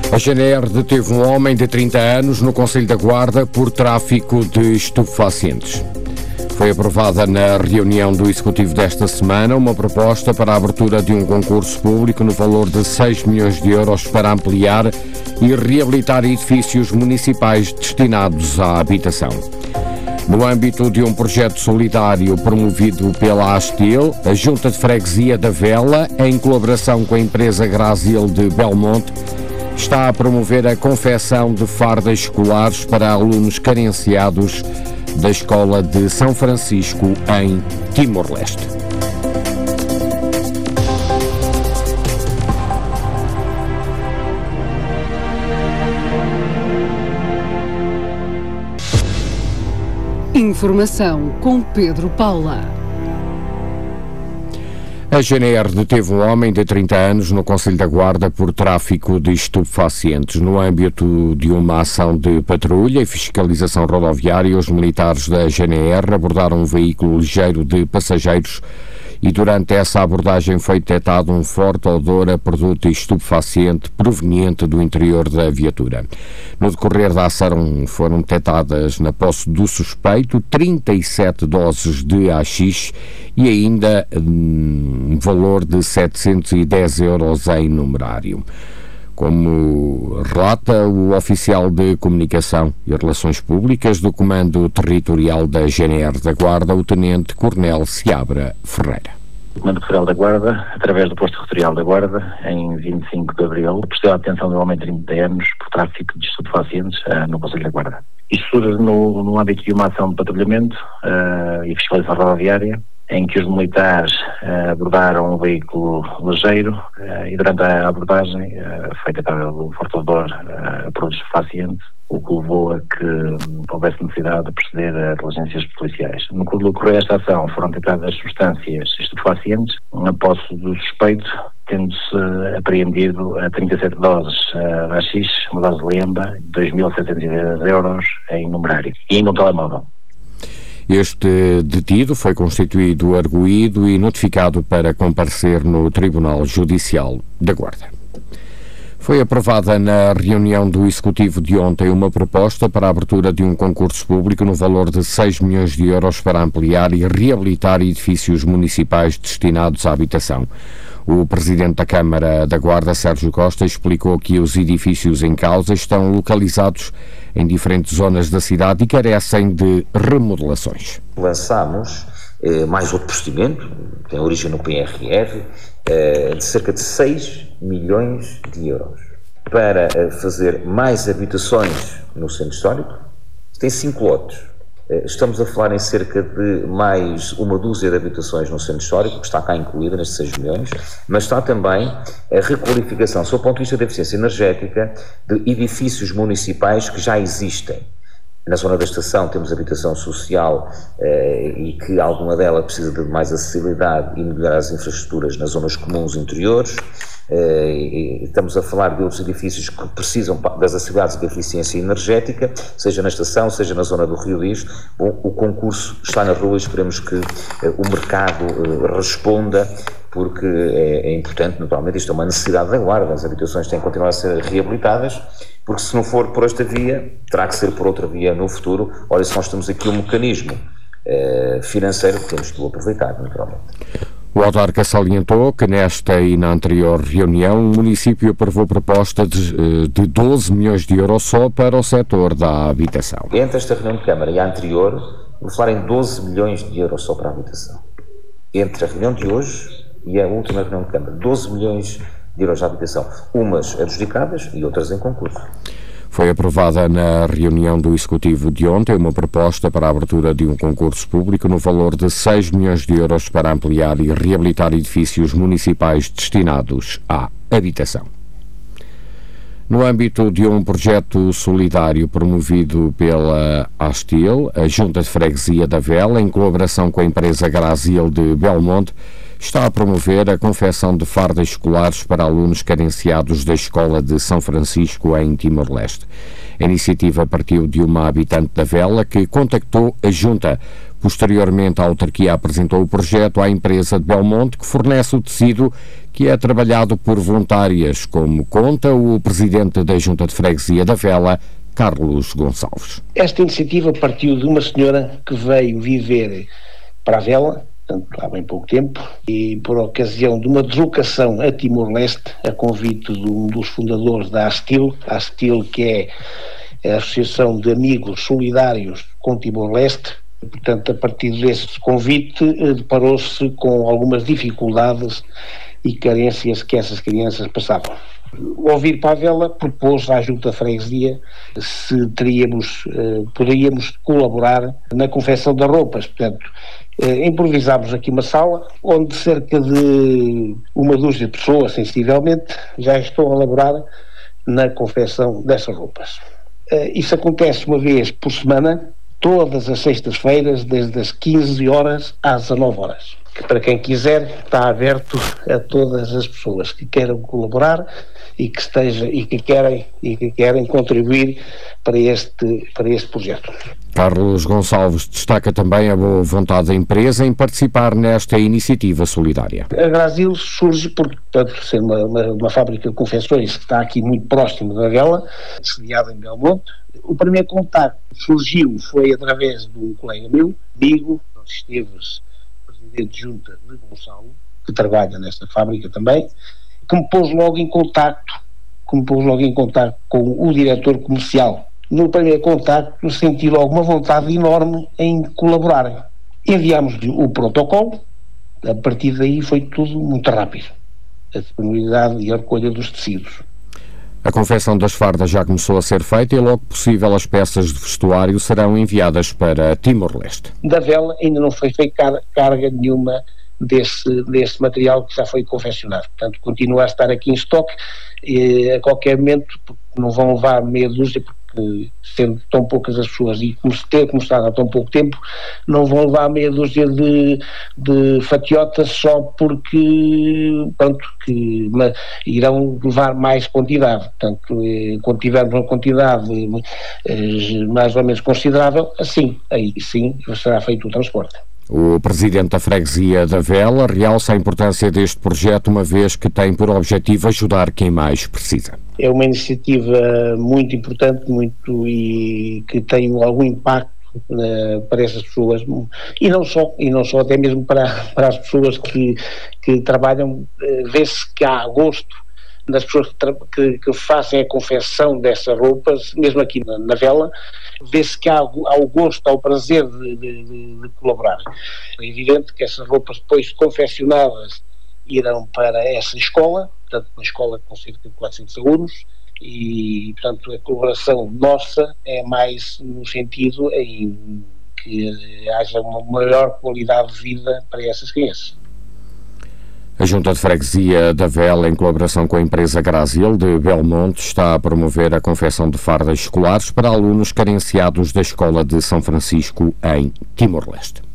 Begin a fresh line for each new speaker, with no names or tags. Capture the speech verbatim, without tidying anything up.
A G N R deteve um homem de trinta anos no Conselho da Guarda por tráfico de estupefacientes. Foi aprovada na reunião do Executivo desta semana uma proposta para a abertura de um concurso público no valor de seis milhões de euros para ampliar e reabilitar edifícios municipais destinados à habitação. No âmbito de um projeto solidário promovido pela Astil, a Junta de Freguesia da Vela, em colaboração com a empresa Grazil de Belmonte, está a promover a confecção de fardas escolares para alunos carenciados da Escola de São Francisco, em Timor-Leste.
Informação com Pedro Paula.
A G N R deteve um homem de trinta anos no Conselho da Guarda por tráfico de estupefacientes. No âmbito de uma ação de patrulha e fiscalização rodoviária, os militares da G N R abordaram um veículo ligeiro de passageiros e durante essa abordagem foi detectado um forte odor a produto estupefaciente proveniente do interior da viatura. No decorrer da ação foram detectadas na posse do suspeito trinta e sete doses de haxixe e ainda um valor de setecentos e dez euros em numerário. Como relata o oficial de Comunicação e Relações Públicas do Comando Territorial da G N R da Guarda, o Tenente Coronel Seabra Ferreira.
O Comando Territorial da Guarda, através do Posto Territorial da Guarda, em vinte e cinco de abril, prestou a atenção de um homem de trinta anos por tráfico de estupefacientes uh, no Conselho da Guarda. Isto surge no, no âmbito de uma ação de patrulhamento uh, e fiscalização rodoviária, em que os militares uh, abordaram um veículo ligeiro uh, e durante a abordagem uh, foi detectado um forte odor uh, a produtos estupefacientes, o que levou a que um, houvesse necessidade de proceder a diligências policiais. No que decorrer esta ação foram detectadas substâncias estupefacientes na posse do suspeito, tendo-se apreendido a trinta e sete doses uh, de haxixe, uma dose de lembra, dois mil setecentos e dez euros em numerário e ainda um telemóvel.
Este detido foi constituído arguido e notificado para comparecer no Tribunal Judicial da Guarda. Foi aprovada na reunião do Executivo de ontem uma proposta para a abertura de um concurso público no valor de seis milhões de euros para ampliar e reabilitar edifícios municipais destinados à habitação. O Presidente da Câmara da Guarda, Sérgio Costa, explicou que os edifícios em causa estão localizados em diferentes zonas da cidade e carecem de remodelações.
Lançámos eh, mais outro procedimento, que tem origem no P R R, eh, de cerca de seis milhões de euros, para eh, fazer mais habitações no centro histórico. Tem cinco lotes. Estamos a falar em cerca de mais uma dúzia de habitações no centro histórico, que está cá incluída nestes seis milhões, mas está também a requalificação, sob o ponto de vista da eficiência energética, de edifícios municipais que já existem. Na zona da estação temos habitação social eh, e que alguma dela precisa de mais acessibilidade e melhorar as infraestruturas nas zonas comuns interiores. Eh, e estamos a falar de outros edifícios que precisam das acessibilidades e da eficiência energética, seja na estação, seja na zona do Rio Diz. Bom, o concurso está na rua e esperemos que eh, o mercado eh, responda, porque é, é importante, naturalmente, isto é uma necessidade da Guarda, as habitações têm que continuar a ser reabilitadas, porque se não for por esta via, terá que ser por outra via no futuro. Olha, se nós temos aqui um mecanismo eh, financeiro que temos de aproveitar, naturalmente.
O autarca salientou que nesta e na anterior reunião o município aprovou proposta de, de doze milhões de euros só para o setor da habitação.
Entre esta reunião de Câmara e a anterior, vou falar em doze milhões de euros só para a habitação. Entre a reunião de hoje e a última reunião de Câmara, doze milhões de euros de habitação, umas adjudicadas e outras em concurso.
Foi aprovada na reunião do Executivo de ontem uma proposta para a abertura de um concurso público no valor de seis milhões de euros para ampliar e reabilitar edifícios municipais destinados à habitação. No âmbito de um projeto solidário promovido pela Astil, a Junta de Freguesia da Vela, em colaboração com a empresa Grazil de Belmonte, está a promover a confecção de fardas escolares para alunos carenciados da Escola de São Francisco, em Timor-Leste. A iniciativa partiu de uma habitante da Vela que contactou a Junta Posteriormente, a autarquia apresentou o projeto à empresa de Belmonte, que fornece o tecido que é trabalhado por voluntárias, como conta o presidente da Junta de Freguesia da Vela, Carlos Gonçalves.
Esta iniciativa partiu de uma senhora que veio viver para a Vela, portanto, há bem pouco tempo, e por ocasião de uma deslocação a Timor-Leste, a convite de um dos fundadores da ASTIL, a ASTIL, que é a Associação de Amigos Solidários com Timor-Leste. Portanto, a partir desse convite, deparou-se com algumas dificuldades e carências que essas crianças passavam. Ao vir para a Vela, propôs à Junta de Freguesia se teríamos, eh, poderíamos colaborar na confecção das roupas. Portanto, eh, improvisámos aqui uma sala onde cerca de uma dúzia de pessoas, sensivelmente, já estão a elaborar na confecção dessas roupas. Eh, isso acontece uma vez por semana, todas as sextas-feiras, desde as quinze horas às dezanove horas. Que para quem quiser, está aberto a todas as pessoas que queiram colaborar e que esteja e que querem e que querem contribuir para este para este projeto.
Carlos Gonçalves destaca também a boa vontade da empresa em participar nesta iniciativa solidária.
A Grasil surge por, portanto, ser uma, uma, uma fábrica de confecções que está aqui muito próximo da Vela, sediada em Belmonte. O primeiro contacto surgiu foi através de um colega meu, amigo, Esteves, presidente de junta de Gonçalo, que trabalha nesta fábrica também, que me pôs logo em contacto, que me pôs logo em contacto com o diretor comercial. No primeiro contacto senti logo uma vontade enorme em colaborar. Enviámos o protocolo, a partir daí foi tudo muito rápido, a disponibilidade e a recolha dos tecidos.
A confecção das fardas já começou a ser feita e logo possível as peças de vestuário serão enviadas para Timor-Leste.
Da Vela ainda não foi feita carga nenhuma desse, desse material que já foi confeccionado. Portanto, continua a estar aqui em estoque e, a qualquer momento, porque não vão levar meia dúzia, porque sendo tão poucas as pessoas e ter começado há tão pouco tempo, não vão levar meia dúzia de, de fatiotas só porque, pronto, que uma, irão levar mais quantidade. Portanto, eh, quando tivermos uma quantidade eh, mais ou menos considerável, assim, aí sim será feito o transporte.
O presidente da Freguesia da Vela realça a importância deste projeto, uma vez que tem por objetivo ajudar quem mais precisa.
É uma iniciativa muito importante, muito e que tem algum impacto uh, para essas pessoas e não só, e não só até mesmo para, para as pessoas que, que trabalham. Uh, vê-se que há gosto das pessoas que, que, que fazem a confecção dessas roupas, mesmo aqui na, na Vela, vê-se que há, há o gosto, há o prazer de, de, de colaborar. É evidente que essas roupas depois confeccionadas irão para essa escola, portanto uma escola com cerca de quatrocentos alunos, e portanto a colaboração nossa é mais no sentido em que haja uma maior qualidade de vida para essas crianças.
A Junta de Freguesia da Vela, em colaboração com a empresa Grasil de Belmonte, está a promover a confecção de fardas escolares para alunos carenciados da Escola de São Francisco, em Timor-Leste.